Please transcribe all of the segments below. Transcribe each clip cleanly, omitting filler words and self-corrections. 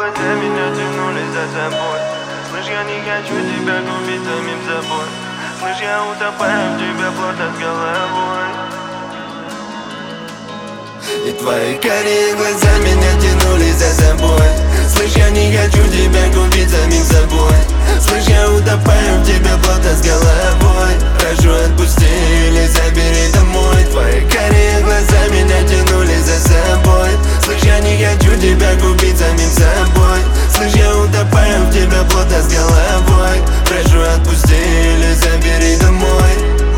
глаза меня тянули за собой. Слышь, я не хочу тебя губить самим собой. Слышь, я утопаю в тебя плотно с головой. И твои карие глаза меня тянули за собой. Слышь, я не хочу тебя губить самим собой. Слышь, я утопаю в тебя плотно с головой. Прошу, отпусти или забери домой. Твои карие глаза меня тянули за собой. Слышь, я не хочу тебя губить самим собой. Слышь, я утопаю в тебя плотно с головой. Прошу, отпусти или забери домой.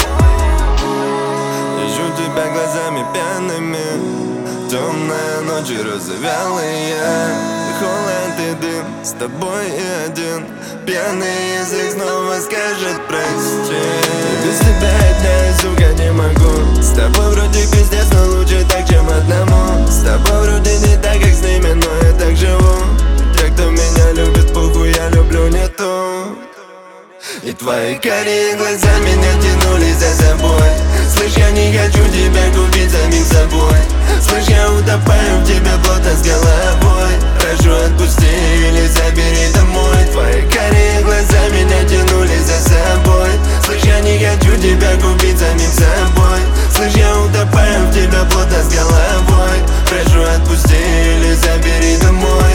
Ищу тебя глазами пьяными. Темная ночь и розовелые, холод и дым, с тобой и один. Пьяный язык снова скажет прости. Без тебя одна, сука, не могу. С тобой вроде пиздец, но лучше так, чем одному. С тобой вроде не так, как с ними, но я так живу. Те, кто меня любит, похуй, я люблю не ту. И твои карие глаза меня тянули за собой. Слышь, я не хочу тебя губить самим собой. Слышь, я утопаю в тебя плотно с головой. Прошу, отпусти или забери домой. Твои карие глаза меня тянули за собой. Слышь, я не хочу тебя губить самим собой. Слышь, я утопаю в тебя плотно с головой. Прошу, отпусти или забери домой.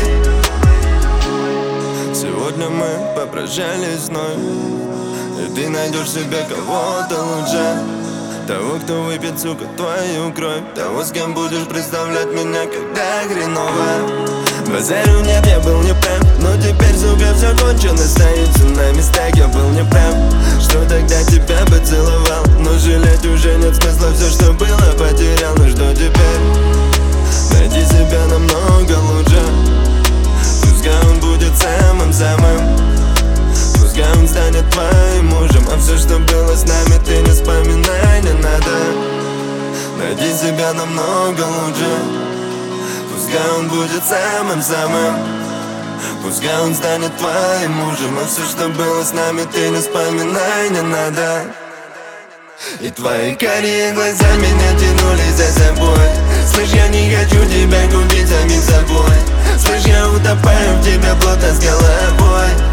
Сегодня мы попрощались вновь, и ты найдешь себе кого-то лучше. Того, кто выпьет, сука, твою кровь. Того, с кем будешь представлять меня, когда хреново. Базарю нет, я был неправ, но теперь, сука, все кончено. Остаются на местах, я был неправ. Что тогда тебя поцеловал, но жалеть уже нет смысла. Все, что было, потерял, ну что теперь? Найди себя намного лучше. Пускай он будет самым-самым. Пускай он станет твоим мужем. А все, что было с нами, ты не вспоминай, не надо. Найди себя намного лучше. Пускай он будет самым-самым. Пускай он станет твоим мужем. А все, что было с нами, ты не вспоминай, не надо. И твои карие глаза меня тянули за собой. Слышь, я не хочу тебя губить самим собой. Слышь, я утопаю в тебя плотно с головой.